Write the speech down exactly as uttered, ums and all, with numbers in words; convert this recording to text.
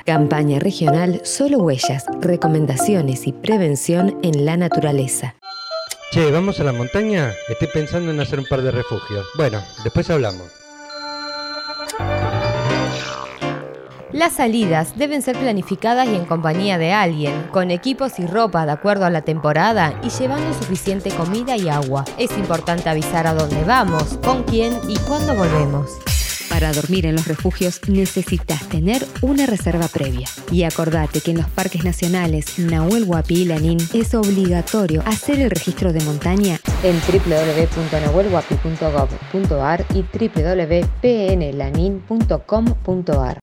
Campaña regional Solo Huellas, recomendaciones y prevención en la naturaleza. Che, ¿vamos a la montaña? Estoy pensando en hacer un par de refugios. Bueno, después hablamos. Las salidas deben ser planificadas y en compañía de alguien, con equipos y ropa de acuerdo a la temporada y llevando suficiente comida y agua. Es importante avisar a dónde vamos, con quién y cuándo volvemos. Para dormir en los refugios necesitas tener una reserva previa. Y acordate que en los parques nacionales Nahuel Huapi y Lanín es obligatorio hacer el registro de montaña En doble u doble u doble u punto nahuel huapi punto gov punto ar y doble u doble u doble u punto p n lanin punto com punto ar.